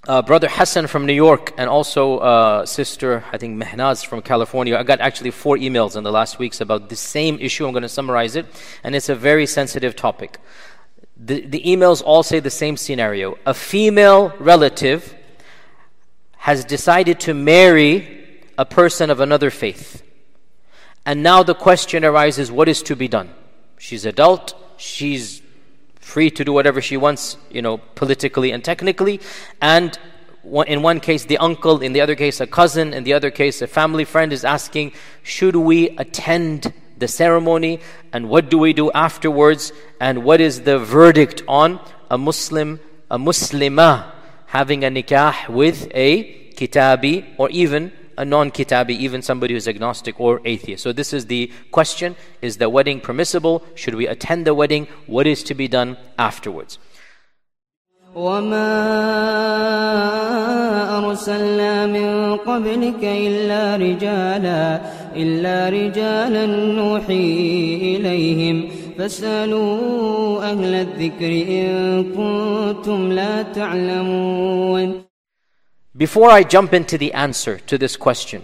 Brother Hassan from New York, and also Sister, I think, Mehnaz from California. I got actually 4 emails in the last weeks about the same issue. I'm going to summarize it, and it's a very sensitive topic. The emails all say the same scenario. A female relative has decided to marry a person of another faith. And now the question arises, what is to be done? She's adult, she's free to do whatever she wants, politically and technically. And in one case, the uncle, in the other case, a cousin, in the other case, a family friend is asking, should we attend the ceremony? And what do we do afterwards? And what is the verdict on a Muslimah having a nikah with a kitabi, or even a non-kitabi, even somebody who's agnostic or atheist? So this is the question. Is the wedding permissible? Should we attend the wedding? What is to be done afterwards? وَمَا أَرْسَلْنَا مِن قَبْلِكَ إِلَّا رِجَالًا نُوحِي إِلَيْهِمْ فَاسْأَلُوا أَهْلَ الذِّكْرِ إِن كُنتُمْ لَا تَعْلَمُونَ. Before I jump into the answer to this question,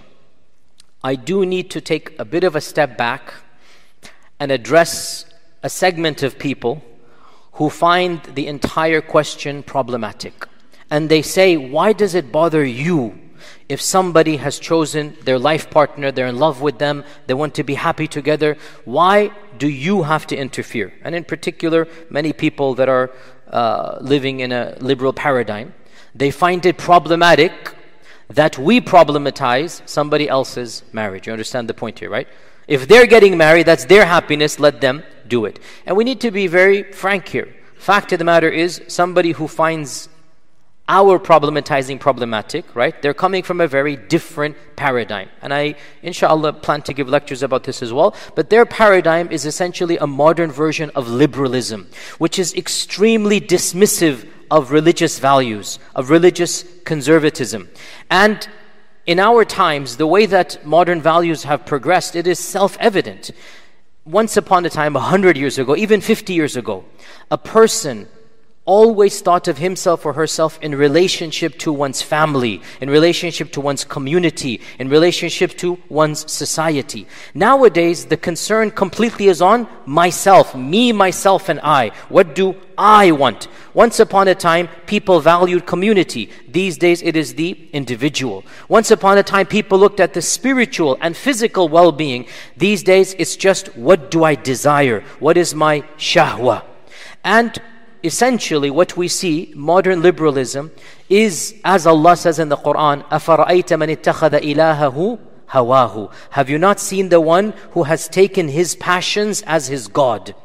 I do need to take a bit of a step back and address a segment of people who find the entire question problematic. And they say, why does it bother you if somebody has chosen their life partner, they're in love with them, they want to be happy together? Why do you have to interfere? And in particular, many people that are living in a liberal paradigm, they find it problematic that we problematize somebody else's marriage. You understand the point here, right? If they're getting married, that's their happiness, let them do it. And we need to be very frank here. Fact of the matter is, somebody who finds our problematizing problematic, right? They're coming from a very different paradigm. And I, inshallah, plan to give lectures about this as well. But their paradigm is essentially a modern version of liberalism, which is extremely dismissive of religious values, of religious conservatism. And in our times, the way that modern values have progressed, it is self-evident. Once upon a time, 100 years ago, even 50 years ago, a person always thought of himself or herself in relationship to one's family, in relationship to one's community, in relationship to one's society. Nowadays, the concern completely is on myself, me, myself, and I. What do I want? Once upon a time, people valued community. These days, it is the individual. Once upon a time, people looked at the spiritual and physical well-being. These days, it's just, what do I desire? What is my shahwa? And essentially, what we see, modern liberalism, is, as Allah says in the Quran, أَفَرَأَيْتَ مَنِ اتَّخَذَ إِلَهَهُ هَوَاهُ. Have you not seen the one who has taken his passions as his God?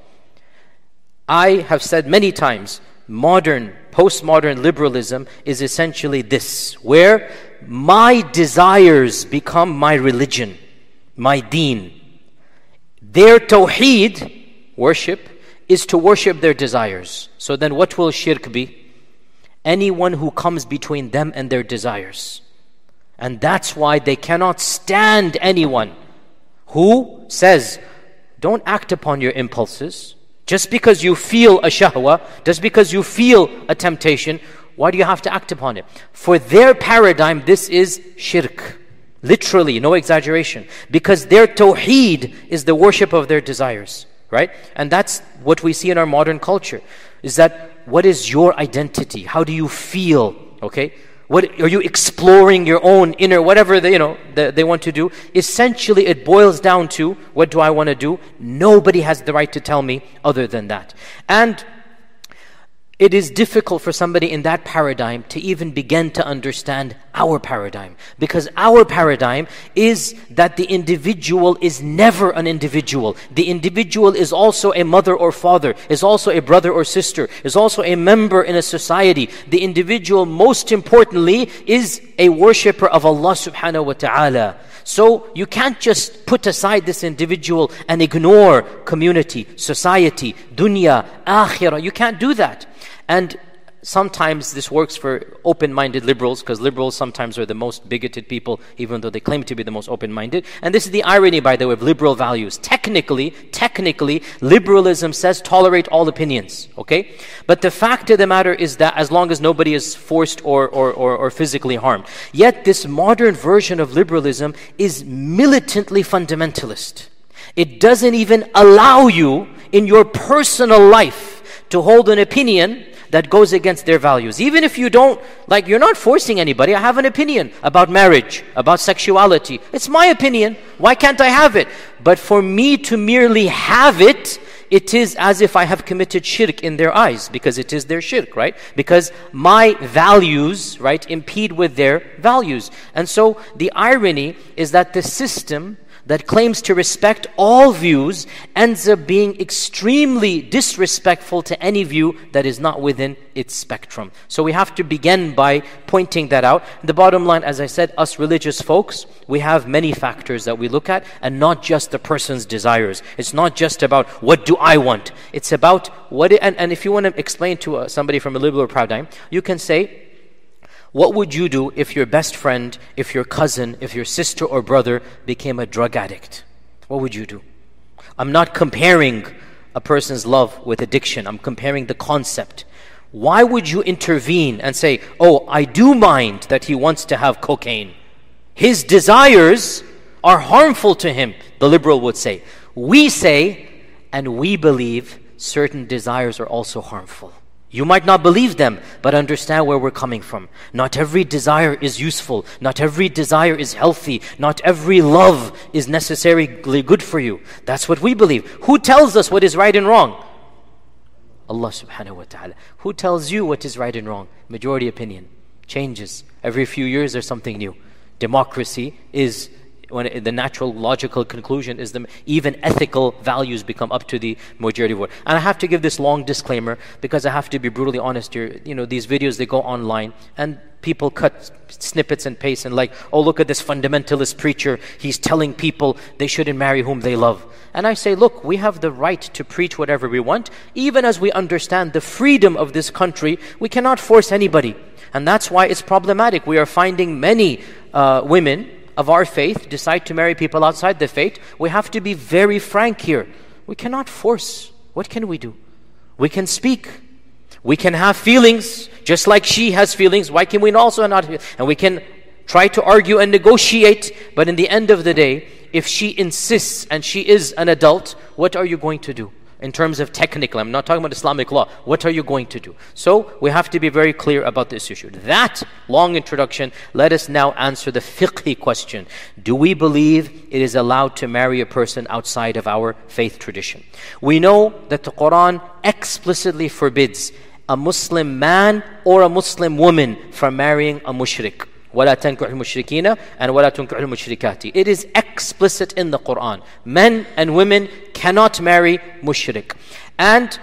I have said many times, modern, postmodern liberalism is essentially this, where my desires become my religion, my deen. Their tawheed, worship, is to worship their desires. So then what will shirk be? Anyone who comes between them and their desires. And that's why they cannot stand anyone who says, don't act upon your impulses. Just because you feel a shahwa, just because you feel a temptation, why do you have to act upon it? For their paradigm, this is shirk. Literally, no exaggeration. Because their tawheed is the worship of their desires. Right? And that's what we see in our modern culture, is that what is your identity? How do you feel? Okay? What are you exploring your own inner, whatever they want to do? Essentially, it boils down to, what do I want to do? Nobody has the right to tell me other than that. And it is difficult for somebody in that paradigm to even begin to understand our paradigm. Because our paradigm is that the individual is never an individual. The individual is also a mother or father, is also a brother or sister, is also a member in a society. The individual, most importantly, is a worshipper of Allah subhanahu wa ta'ala. So you can't just put aside this individual and ignore community, society, dunya, akhirah. You can't do that. And sometimes this works for open-minded liberals, because liberals sometimes are the most bigoted people, even though they claim to be the most open-minded. And this is the irony, by the way, of liberal values. Technically, liberalism says tolerate all opinions, okay? But the fact of the matter is that as long as nobody is forced or physically harmed. Yet this modern version of liberalism is militantly fundamentalist. It doesn't even allow you in your personal life to hold an opinion that goes against their values. Even if you don't, you're not forcing anybody. I have an opinion about marriage, about sexuality. It's my opinion. Why can't I have it? But for me to merely have it, it is as if I have committed shirk in their eyes, because it is their shirk, right? Because my values, right, impede with their values. And so the irony is that the system that claims to respect all views ends up being extremely disrespectful to any view that is not within its spectrum. So we have to begin by pointing that out. The bottom line, as I said, us religious folks, we have many factors that we look at, and not just the person's desires. It's not just about what do I want. It's about and if you want to explain to somebody from a liberal paradigm, you can say, what would you do if your best friend, if your cousin, if your sister or brother became a drug addict? What would you do? I'm not comparing a person's love with addiction. I'm comparing the concept. Why would you intervene and say, oh, I do mind that he wants to have cocaine. His desires are harmful to him, the liberal would say. We say, and we believe, certain desires are also harmful. You might not believe them, but understand where we're coming from. Not every desire is useful. Not every desire is healthy. Not every love is necessarily good for you. That's what we believe. Who tells us what is right and wrong? Allah subhanahu wa ta'ala. Who tells you what is right and wrong? Majority opinion. Changes. Every few years there's something new. Democracy is, when the natural logical conclusion is even ethical values become up to the majority vote. And I have to give this long disclaimer because I have to be brutally honest here. These videos, they go online and people cut snippets and paste and oh, look at this fundamentalist preacher. He's telling people they shouldn't marry whom they love. And I say, look, we have the right to preach whatever we want. Even as we understand the freedom of this country, we cannot force anybody. And that's why it's problematic. We are finding many women of our faith decide to marry people outside the faith. We have to be very frank here. We cannot force. What can we do? We can speak. We can have feelings, just like she has feelings. Why can we also not? And we can try to argue and negotiate. But in the end of the day, if she insists and she is an adult, what are you going to do? In terms of technical, I'm not talking about Islamic law. What are you going to do? So we have to be very clear about this issue. That long introduction, let us now answer the fiqhi question. Do we believe it is allowed to marry a person outside of our faith tradition? We know that the Quran explicitly forbids a Muslim man or a Muslim woman from marrying a mushrik. وَلَا تَنْكُحُ الْمُشْرِكِينَ and وَلَا تُنْكُحُ الْمُشْرِكَاتِ. It is explicit in the Quran. Men and women cannot marry mushrik. And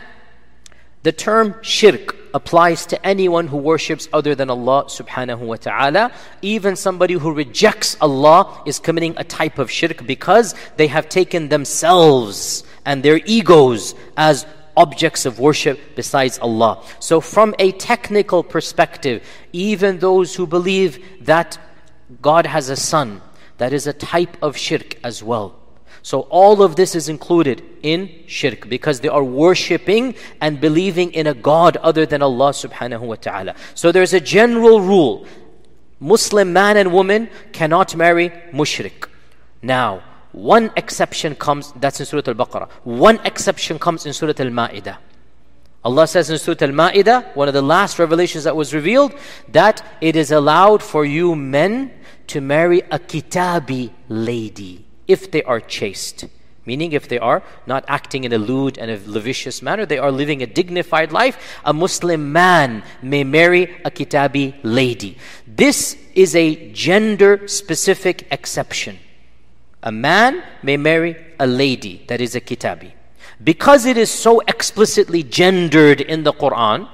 the term shirk applies to anyone who worships other than Allah subhanahu wa ta'ala. Even somebody who rejects Allah is committing a type of shirk because they have taken themselves and their egos as objects of worship besides Allah. So from a technical perspective, even those who believe that God has a son, that is a type of shirk as well. So all of this is included in shirk because they are worshipping and believing in a God other than Allah subhanahu wa ta'ala. So there's a general rule. Muslim man and woman cannot marry mushrik. Now, one exception comes, that's in Surah Al-Baqarah. One exception comes in Surah Al-Ma'idah. Allah says in Surah Al-Ma'idah, one of the last revelations that was revealed, that it is allowed for you men to marry a kitabi lady if they are chaste. Meaning if they are not acting in a lewd and a lascivious manner, they are living a dignified life. A Muslim man may marry a kitabi lady. This is a gender-specific exception. A man may marry a lady that is a kitabi. Because it is so explicitly gendered in the Quran,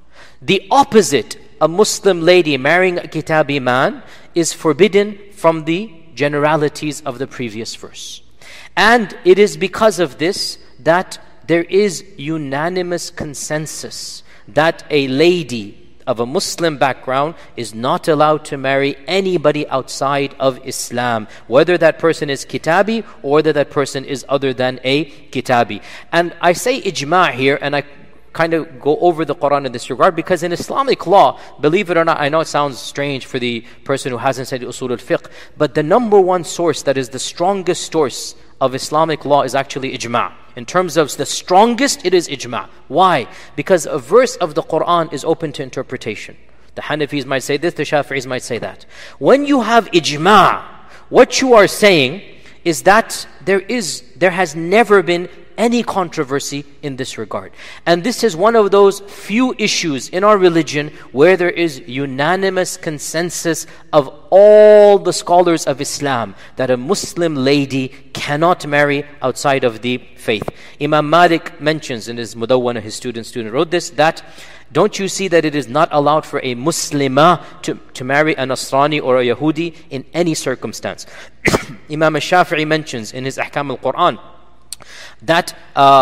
the opposite, a Muslim lady marrying a kitabi man, is forbidden from the generalities of the previous verse. And it is because of this that there is unanimous consensus that a lady of a Muslim background is not allowed to marry anybody outside of Islam, whether that person is kitabi or whether that person is other than a kitabi. And I say ijma' here, and I kind of go over the Quran in this regard, because in Islamic law, believe it or not, I know it sounds strange for the person who hasn't studied usul al-fiqh, but the number one source that is the strongest source of Islamic law is actually ijma'. In terms of the strongest, it is ijma'. Why? Because a verse of the Quran is open to interpretation. The Hanafis might say this, the Shafi'is might say that. When you have ijma', what you are saying is that there has never been any controversy in this regard. And this is one of those few issues in our religion where there is unanimous consensus of all the scholars of Islam that a Muslim lady cannot marry outside of the faith. Imam Malik mentions in his Mudawwana, his student wrote this, that don't you see that it is not allowed for a Muslimah to marry a Nasrani or a Yahudi in any circumstance? Imam al-Shafi'i mentions in his Ahkam al-Quran that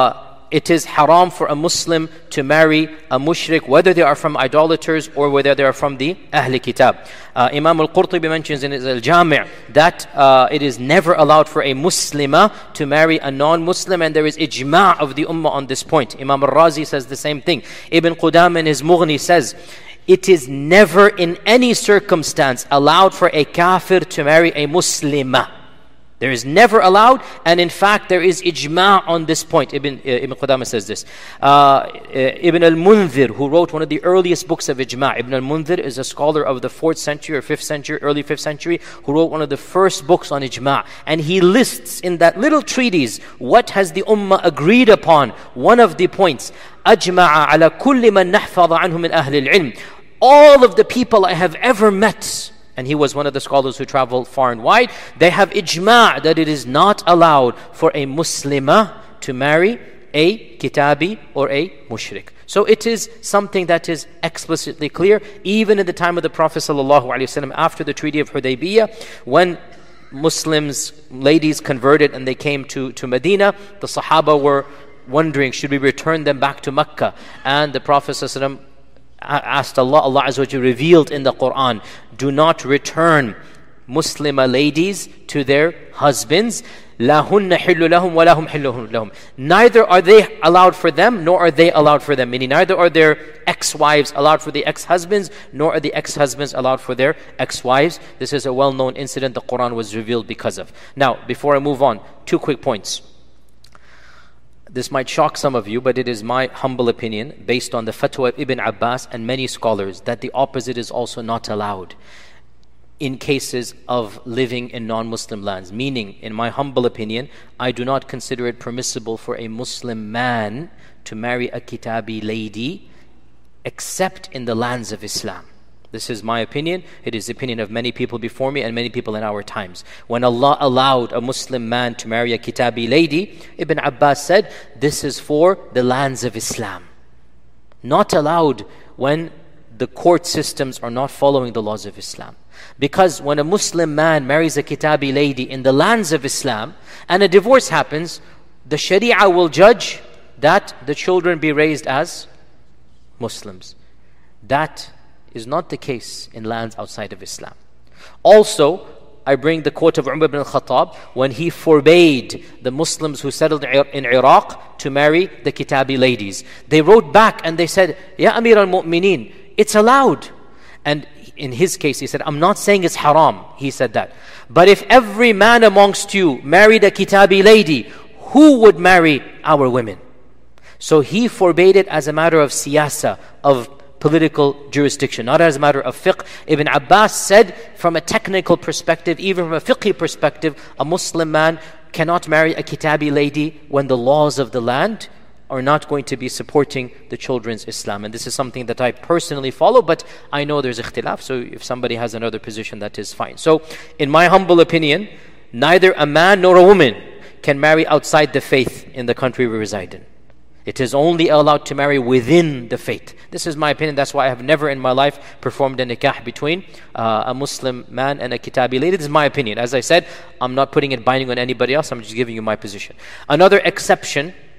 it is haram for a Muslim to marry a mushrik, whether they are from idolaters or whether they are from the Ahl Kitab. Imam al-Qurtubi mentions in his Al-Jami' that it is never allowed for a Muslimah to marry a non-Muslim, and there is ijma' of the Ummah on this point. Imam al-Razi says the same thing. Ibn Qudam in his Mughni says, it is never in any circumstance allowed for a kafir to marry a Muslimah. There is never allowed, and in fact there is ijma' on this point. Ibn Qudamah says this. Ibn al-Munzir, who wrote one of the earliest books of ijma'. Ibn al-Munzir is a scholar of the 4th century or 5th century, early 5th century, who wrote one of the first books on ijma'. And he lists in that little treatise what has the ummah agreed upon. One of the points, أجمع على كل من نحفظ عنه من أهل العلم. All of the people I have ever met, and he was one of the scholars who traveled far and wide, they have ijma' that it is not allowed for a Muslimah to marry a kitabi or a mushrik. So it is something that is explicitly clear, even in the time of the Prophet ﷺ, after the Treaty of Hudaybiyah, when Muslims, ladies converted and they came to Medina, the Sahaba were wondering, should we return them back to Mecca? And the Prophet ﷺ asked Allah Azza wa Jalla revealed in the Quran, do not return Muslimah ladies to their husbands. لَهُنَّ حِلُّ لَهُمْ وَلَهُمْ حِلُّ لَهُمْ. Neither are they allowed for them, nor are they allowed for them. Meaning neither are their ex-wives allowed for the ex-husbands, nor are the ex-husbands allowed for their ex-wives. This is a well-known incident the Quran was revealed because of. Now, before I move on, 2 quick points. This might shock some of you, but it is my humble opinion, based on the fatwa of Ibn Abbas and many scholars, that the opposite is also not allowed in cases of living in non-Muslim lands. Meaning, in my humble opinion, I do not consider it permissible for a Muslim man to marry a kitabi lady except in the lands of Islam. This is my opinion. It is the opinion of many people before me and many people in our times. When Allah allowed a Muslim man to marry a kitabi lady, Ibn Abbas said, this is for the lands of Islam. Not allowed when the court systems are not following the laws of Islam. Because when a Muslim man marries a kitabi lady in the lands of Islam and a divorce happens, the Sharia will judge that the children be raised as Muslims. That is not the case in lands outside of Islam. Also, I bring the quote of Umar ibn al-Khattab when he forbade the Muslims who settled in Iraq to marry the kitabi ladies. They wrote back and they said, Ya Amir al-Mu'mineen, it's allowed. And in his case, he said, I'm not saying it's haram. He said that. But if every man amongst you married a kitabi lady, who would marry our women? So he forbade it as a matter of siyasa, of political jurisdiction, not as a matter of fiqh. Ibn Abbas said, from a technical perspective, even from a fiqhi perspective, a Muslim man cannot marry a kitabi lady when the laws of the land are not going to be supporting the children's Islam. And this is something that I personally follow, but I know there's ikhtilaf, so if somebody has another position, that is fine. So, in my humble opinion, neither a man nor a woman can marry outside the faith in the country we reside in. It is only allowed to marry within the faith. This is my opinion. That's why I have never in my life performed a nikah between a Muslim man and a kitabi lady. This is my opinion. As I said, I'm not putting it binding on anybody else. I'm just giving you my position. Another exception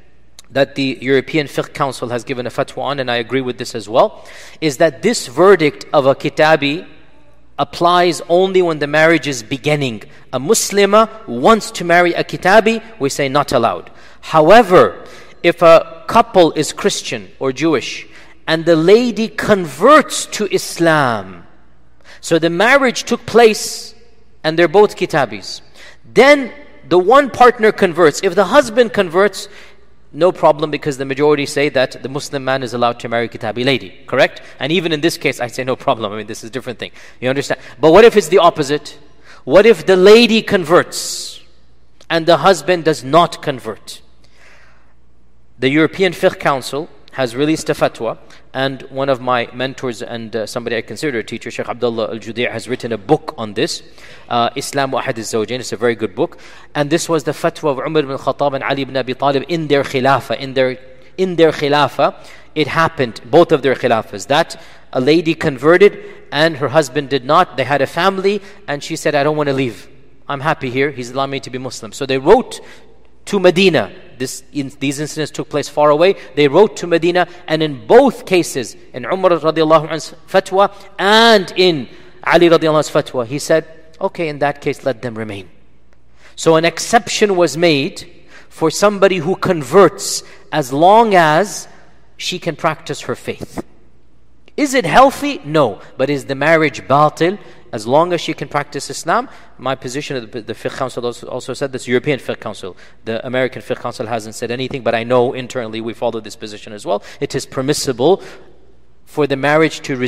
that the European Fiqh Council has given a fatwa on, and I agree with this as well, is that this verdict of a kitabi applies only when the marriage is beginning. A Muslimah wants to marry a kitabi, we say not allowed. However, if a couple is Christian or Jewish and the lady converts to Islam, so the marriage took place and they're both kitabis, then the one partner converts. If the husband converts, no problem, because the majority say that the Muslim man is allowed to marry a kitabi lady, correct? And even in this case, I say no problem. I mean, this is a different thing. You understand? But what if it's the opposite? What if the lady converts and the husband does not convert? The European Fiqh Council has released a fatwa, and one of my mentors and somebody I consider a teacher, Sheikh Abdullah Al-Judai, has written a book on this, Islam wa Ahad al-Zawjain. It's a very good book. And this was the fatwa of Umar ibn Khattab and Ali ibn Abi Talib in their khilafah. In their khilafah, it happened, both of their khilafahs, that a lady converted and her husband did not. They had a family and she said, I don't want to leave. I'm happy here. He's allowed me to be Muslim. So they wrote to Medina. These incidents took place far away. They wrote to Medina, and in both cases, in Umar radiallahu anhu's fatwa and in Ali radiallahu anhu's fatwa, he said, okay, in that case, let them remain. So an exception was made for somebody who converts as long as she can practice her faith. Is it healthy? No. But is the marriage batil? As long as she can practice Islam, my position, the Fiqh Council also said this, European Fiqh Council. The American Fiqh Council hasn't said anything, but I know internally we follow this position as well. It is permissible for the marriage to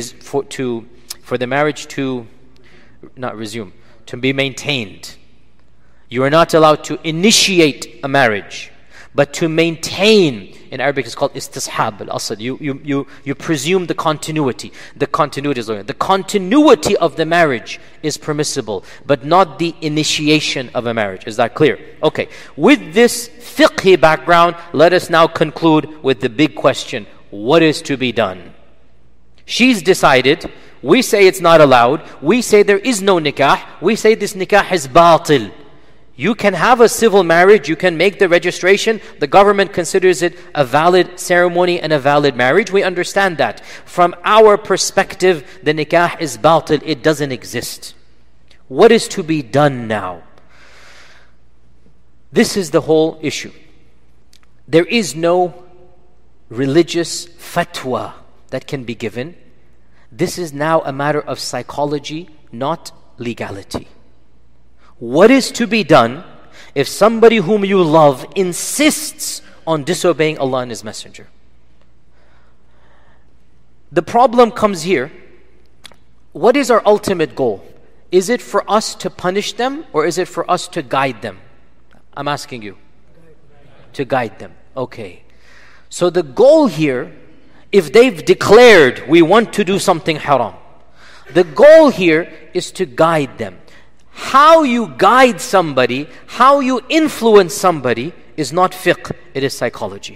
be maintained. You are not allowed to initiate a marriage, but to maintain. In Arabic, it's called istishab al-asl. You presume the continuity. The continuity of the marriage is permissible, but not the initiation of a marriage. Is that clear? Okay. With this fiqhi background, let us now conclude with the big question: what is to be done? She's decided. We say it's not allowed. We say there is no nikah. We say this nikah is batil. You can have a civil marriage, you can make the registration, the government considers it a valid ceremony and a valid marriage. We understand that. From our perspective, the nikah is batil, it doesn't exist. What is to be done now? This is the whole issue. There is no religious fatwa that can be given. This is now a matter of psychology, not legality. What is to be done if somebody whom you love insists on disobeying Allah and His Messenger? The problem comes here. What is our ultimate goal? Is it for us to punish them, or is it for us to guide them? I'm asking you. To guide them. Okay. So the goal here, if they've declared we want to do something haram, the goal here is to guide them. How you guide somebody, how you influence somebody is not fiqh, it is psychology.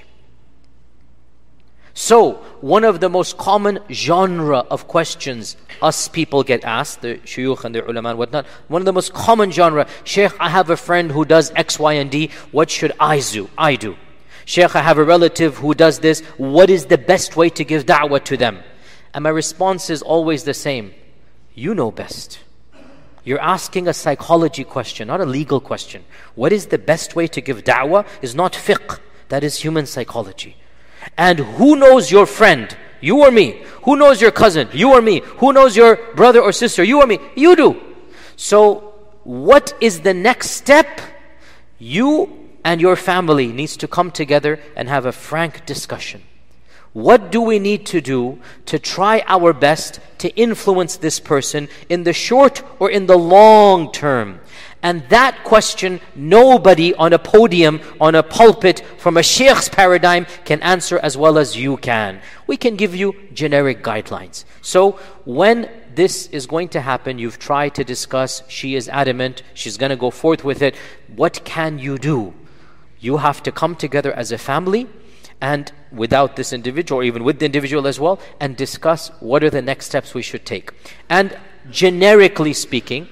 So, one of the most common genre of questions us people get asked, the shuyukh and the ulama and whatnot, one of the most common genre, Shaykh, I have a friend who does X, Y, and D, what should I do? Shaykh, I have a relative who does this, what is the best way to give da'wah to them? And my response is always the same, you know best. You're asking a psychology question, not a legal question. What is the best way to give da'wah is not fiqh, that is human psychology. And who knows your friend? You or me? Who knows your cousin? You or me? Who knows your brother or sister? You or me? You do. So, what is the next step? You and your family needs to come together and have a frank discussion. What do we need to do to try our best to influence this person in the short or in the long term? And that question, nobody on a podium, on a pulpit, from a sheikh's paradigm can answer as well as you can. We can give you generic guidelines. So when this is going to happen, you've tried to discuss, she is adamant, she's going to go forth with it, what can you do? You have to come together as a family, and without this individual, or even with the individual as well, and discuss what are the next steps we should take. And generically speaking,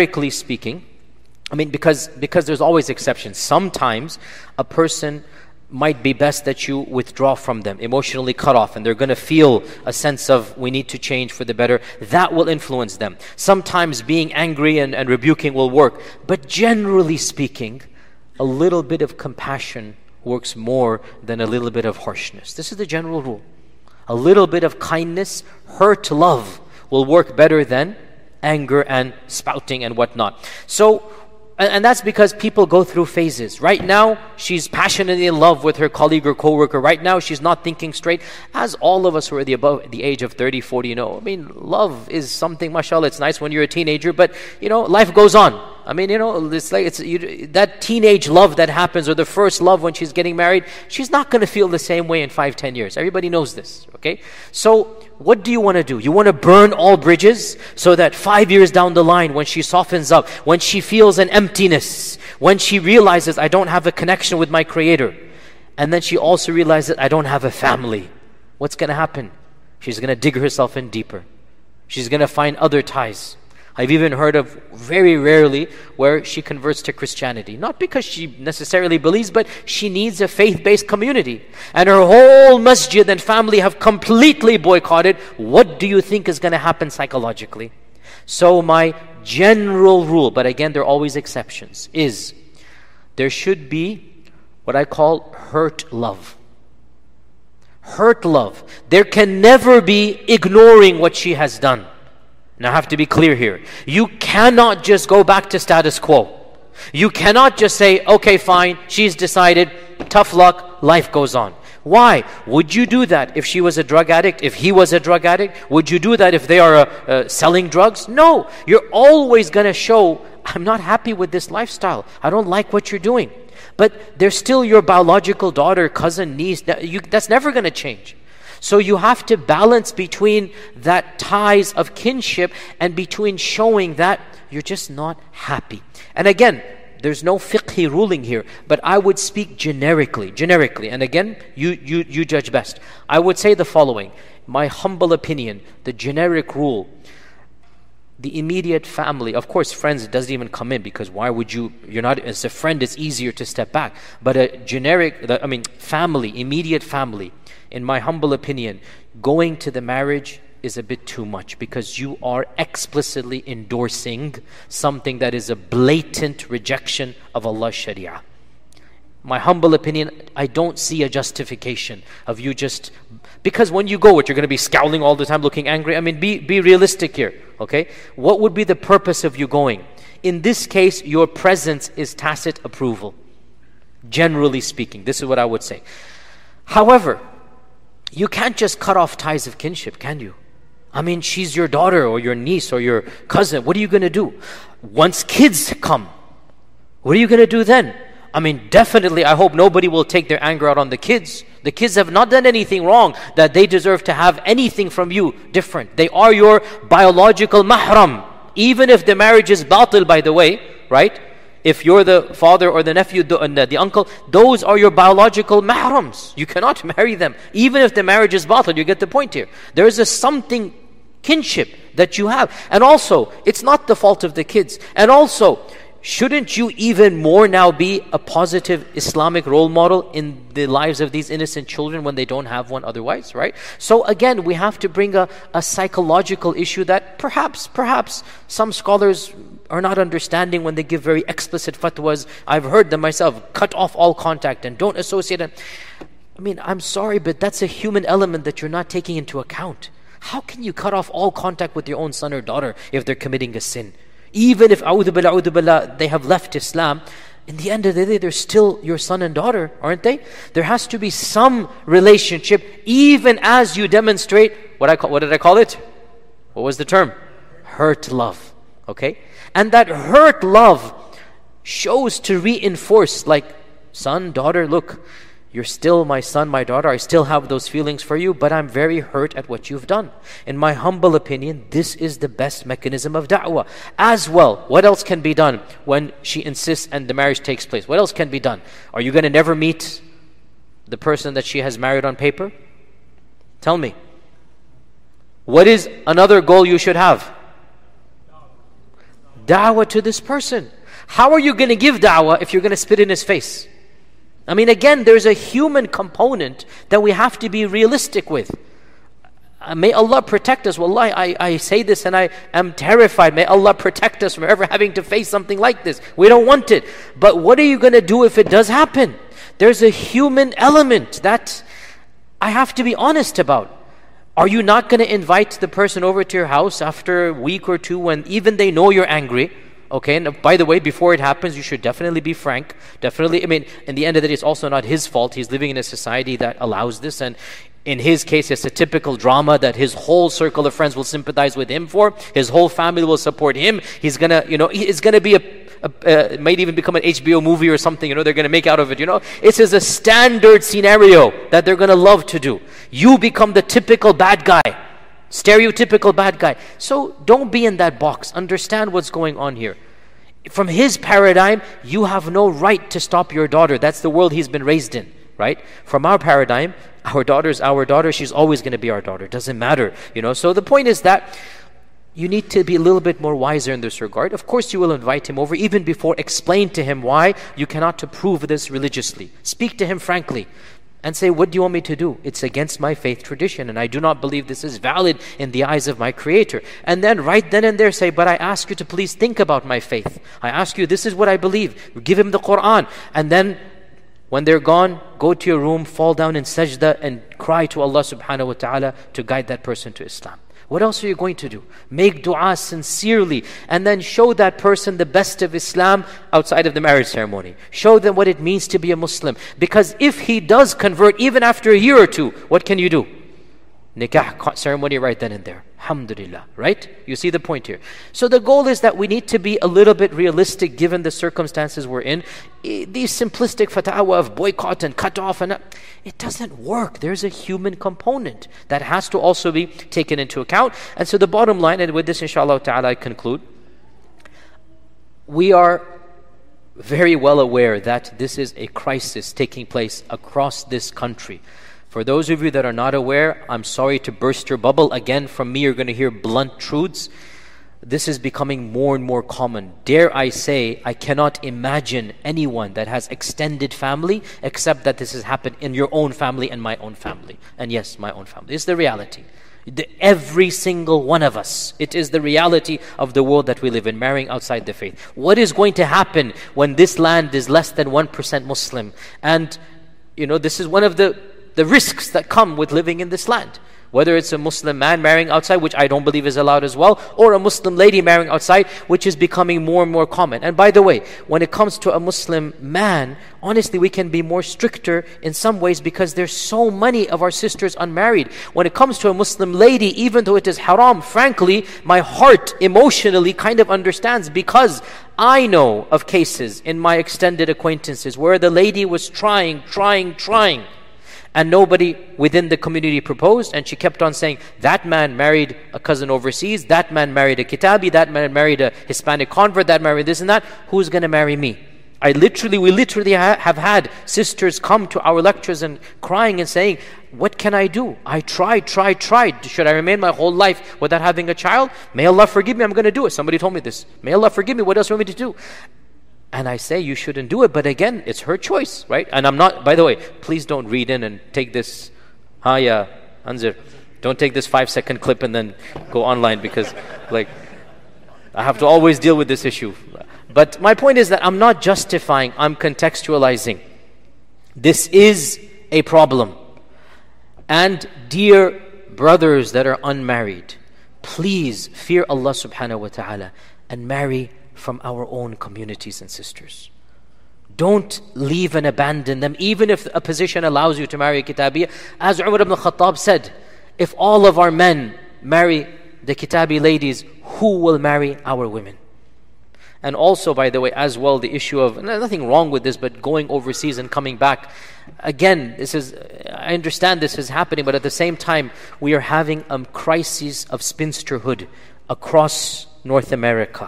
I mean, because there's always exceptions. Sometimes a person might be best that you withdraw from them, emotionally cut off, and they're going to feel a sense of we need to change for the better. That will influence them. Sometimes being angry and rebuking will work, but generally speaking, a little bit of compassion works more than a little bit of harshness. This is the general rule. A little bit of kindness, hurt love, will work better than anger and spouting and whatnot. So, and that's because people go through phases. Right now, she's passionately in love with her colleague or coworker. Right now, she's not thinking straight. As all of us who are above the age of 30, 40 know, I mean, love is something, mashallah, it's nice when you're a teenager, but, life goes on. I mean, it's like that teenage love that happens, or the first love when she's getting married, she's not going to feel the same way in 5-10 years. Everybody knows this, okay? So, what do you want to do? You want to burn all bridges so that 5 years down the line, when she softens up, when she feels an emptiness, when she realizes, I don't have a connection with my Creator, and then she also realizes, I don't have a family, what's going to happen? She's going to dig herself in deeper. She's going to find other ties. I've even heard of, very rarely, where she converts to Christianity. Not because she necessarily believes, but she needs a faith-based community. And her whole masjid and family have completely boycotted. What do you think is going to happen psychologically? So my general rule, but again, there are always exceptions, is there should be what I call hurt love. Hurt love. There can never be ignoring what she has done. Now I have to be clear here. You cannot just go back to status quo. You cannot just say, okay, fine, she's decided, tough luck, life goes on. Why? Would you do that if she was a drug addict, if he was a drug addict? Would you do that if they are selling drugs? No. You're always going to show, I'm not happy with this lifestyle. I don't like what you're doing. But they're still your biological daughter, cousin, niece. That's never going to change. So you have to balance between that ties of kinship and between showing that you're just not happy. And again, there's no fiqhi ruling here, but I would speak generically. And again, you judge best. I would say the following, my humble opinion, the generic rule, the immediate family, of course friends doesn't even come in, because why would you're not, as a friend it's easier to step back. But a generic, family, immediate family, in my humble opinion, going to the marriage is a bit too much, because you are explicitly endorsing something that is a blatant rejection of Allah's Sharia. My humble opinion, I don't see a justification of you just, because when you go, you're going to be scowling all the time, looking angry. I mean, be realistic here, okay? What would be the purpose of you going? In this case, your presence is tacit approval. Generally speaking, this is what I would say. However, you can't just cut off ties of kinship, can you? I mean, she's your daughter or your niece or your cousin. What are you going to do? Once kids come, what are you going to do then? I mean, definitely, I hope nobody will take their anger out on the kids. The kids have not done anything wrong that they deserve to have anything from you different. They are your biological mahram. Even if the marriage is batil, by the way, right? If you're the father or the nephew, the uncle, those are your biological mahrams. You cannot marry them. Even if the marriage is batil, you get the point here. There is a something kinship that you have. And also, it's not the fault of the kids. And also, shouldn't you even more now be a positive Islamic role model in the lives of these innocent children when they don't have one otherwise, right? So again, we have to bring a psychological issue that perhaps some scholars are not understanding when they give very explicit fatwas. I've heard them myself, cut off all contact and don't associate it. I mean, I'm sorry, but that's a human element that you're not taking into account. How can you cut off all contact with your own son or daughter if they're committing a sin? Even if, a'udhu billah, they have left Islam, in the end of the day, they're still your son and daughter, aren't they? There has to be some relationship, even as you demonstrate, what did I call it? What was the term? Hurt love, okay? And that hurt love shows to reinforce, like, son, daughter, look, you're still my son, my daughter. I still have those feelings for you, but I'm very hurt at what you've done. In my humble opinion, this is the best mechanism of da'wah. As well, what else can be done when she insists and the marriage takes place? What else can be done? Are you going to never meet the person that she has married on paper? Tell me. What is another goal you should have? Da'wah to this person. How are you going to give da'wah if you're going to spit in his face? I mean, again, there's a human component that we have to be realistic with. May Allah protect us. Wallahi, I say this and I am terrified. May Allah protect us from ever having to face something like this. We don't want it. But what are you going to do if it does happen? There's a human element that I have to be honest about. Are you not going to invite the person over to your house after a week or two when even they know you're angry? Okay, and by the way, before it happens, you should definitely be frank. Definitely, I mean, in the end of the day, it's also not his fault. He's living in a society that allows this, and in his case, it's a typical drama that his whole circle of friends will sympathize with him for. His whole family will support him. He's gonna, it's gonna be it might even become an HBO movie or something, they're gonna make out of it, It's a standard scenario that they're gonna love to do. You become the typical bad guy. Stereotypical bad guy. So don't be in that box. Understand what's going on here. From his paradigm, you have no right to stop your daughter. That's the world he's been raised in, right? From our paradigm, our daughter's our daughter. She's always going to be our daughter. Doesn't matter, So the point is that you need to be a little bit more wiser in this regard. Of course, you will invite him over even before. Explain to him why you cannot prove this religiously. Speak to him frankly. And say, what do you want me to do? It's against my faith tradition, and I do not believe this is valid in the eyes of my Creator. And then right then and there say, but I ask you to please think about my faith. I ask you, this is what I believe. Give him the Quran. And then when they're gone, go to your room, fall down in sajda and cry to Allah subhanahu wa ta'ala to guide that person to Islam. What else are you going to do? Make dua sincerely and then show that person the best of Islam outside of the marriage ceremony. Show them what it means to be a Muslim. Because if he does convert even after a year or two, what can you do? Nikah ceremony right then and there. Alhamdulillah, right? You see the point here. So the goal is that we need to be a little bit realistic given the circumstances we're in. These simplistic fatwa of boycott and cut off, it doesn't work. There's a human component that has to also be taken into account. And so the bottom line, and with this inshallah ta'ala I conclude, we are very well aware that this is a crisis taking place across this country. For those of you that are not aware, I'm sorry to burst your bubble. Again, from me, you're going to hear blunt truths. This is becoming more and more common. Dare I say, I cannot imagine anyone that has extended family except that this has happened in your own family and my own family. And yes, my own family. It's the reality. Every single one of us. It is the reality of the world that we live in, marrying outside the faith. What is going to happen when this land is less than 1% Muslim? And, this is one of the risks that come with living in this land. Whether it's a Muslim man marrying outside, which I don't believe is allowed as well, or a Muslim lady marrying outside, which is becoming more and more common. And by the way, when it comes to a Muslim man, honestly, we can be more stricter in some ways because there's so many of our sisters unmarried. When it comes to a Muslim lady, even though it is haram, frankly, my heart emotionally kind of understands because I know of cases in my extended acquaintances where the lady was trying, and nobody within the community proposed, and she kept on saying, that man married a cousin overseas, that man married a kitabi, that man married a Hispanic convert, that married this and that, who's going to marry me? We literally have had sisters come to our lectures and crying and saying, what can I do? I tried. Should I remain my whole life without having a child? May Allah forgive me, I'm going to do it. Somebody told me this. May Allah forgive me, what else do you want me to do? And I say you shouldn't do it, but again, it's her choice, right? And I'm not, by the way, please don't read in and take this, Anzir, don't take this 5-second clip and then go online because I have to always deal with this issue. But my point is that I'm not justifying, I'm contextualizing. This is a problem. And dear brothers that are unmarried, please fear Allah subhanahu wa ta'ala and marry from our own communities and sisters. Don't leave and abandon them, even if a position allows you to marry a Kitabiya. As Umar ibn Khattab said, if all of our men marry the Kitabi ladies, who will marry our women? And also, by the way, as well, the issue of, nothing wrong with this, but going overseas and coming back. Again, I understand this is happening, but at the same time, we are having a crisis of spinsterhood across North America.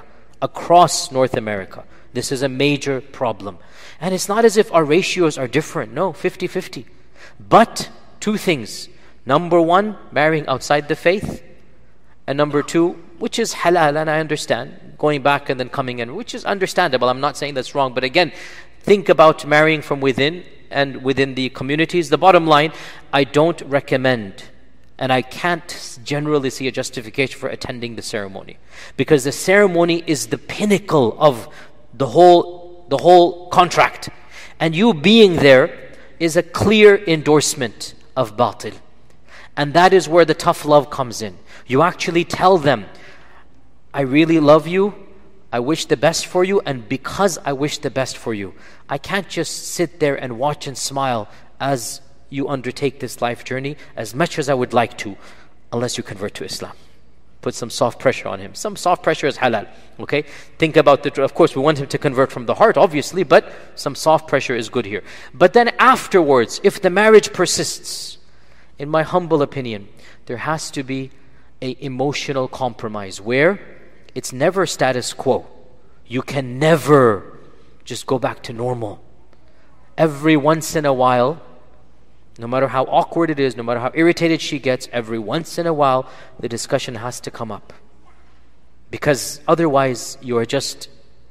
This is a major problem. And it's not as if our ratios are different. No, 50-50. But two things. Number one, marrying outside the faith. And number two, which is halal, and I understand, going back and then coming in, which is understandable. I'm not saying that's wrong. But again, think about marrying from within. and within the communities. The bottom line, I don't recommend, and I can't generally see a justification for attending the ceremony, because the ceremony is the pinnacle of the whole contract, and you being there is a clear endorsement of batil. And that is where the tough love comes in. You actually tell them, I really love you, I wish the best for you, and because I wish the best for you, I can't just sit there and watch and smile as you undertake this life journey, as much as I would like to, unless you convert to Islam. Put some soft pressure on him. Some soft pressure is halal, okay? Think about of course we want him to convert from the heart, obviously, but some soft pressure is good here. But then afterwards, if the marriage persists, in my humble opinion, there has to be an emotional compromise where it's never status quo. You can never just go back to normal. Every once in a while, no matter how awkward it is, no matter how irritated she gets, every once in a while, the discussion has to come up. Because otherwise, you are just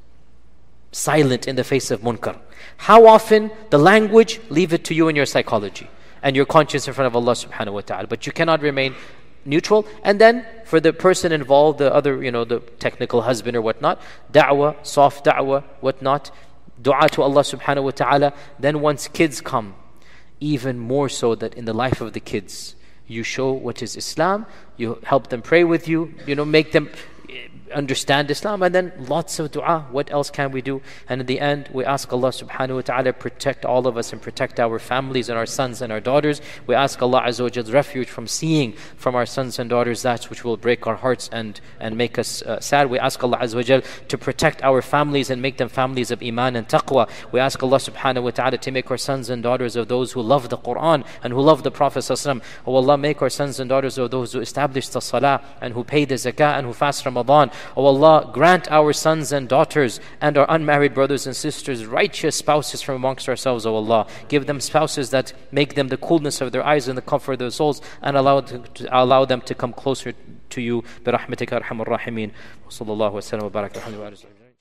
silent in the face of munkar. How often? The language, leave it to you and your psychology and your conscience in front of Allah subhanahu wa ta'ala. But you cannot remain neutral. And then, for the person involved, the other, the technical husband or whatnot, da'wah, soft da'wah, whatnot, dua to Allah subhanahu wa ta'ala. Then once kids come, even more so that in the life of the kids, you show what is Islam, you help them pray with you, make them understand Islam, and then lots of dua. What else can we do? And in the end, we ask Allah subhanahu wa ta'ala protect all of us and protect our families and our sons and our daughters. We ask Allah Azza wa Jall's refuge from seeing from our sons and daughters that which will break our hearts and make us sad. We ask Allah Azza wa Jall to protect our families and make them families of iman and taqwa. We ask Allah subhanahu wa ta'ala to make our sons and daughters of those who love the Quran and who love the Prophet sallallahu alaihi wasallam. Oh Allah, make our sons and daughters of those who establish the salah and who pay the zakah and who fast Ramadan. Oh Allah, grant our sons and daughters and our unmarried brothers and sisters righteous spouses from amongst ourselves, O Allah. Give them spouses that make them the coolness of their eyes and the comfort of their souls, and allow them to come closer to you. برحمتك أرحم الراحمين. وصلى الله وسلم وبارك على محمد.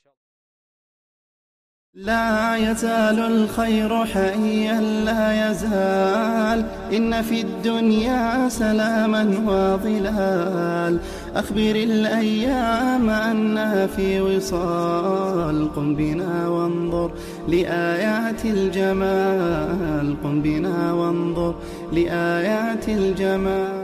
لا يزال الخير حيا لا يزال إن في الدنيا سلاما وظلال أخبر الأيام أنها في وصال قم بنا وانظر لآيات الجمال قم بنا وانظر لآيات الجمال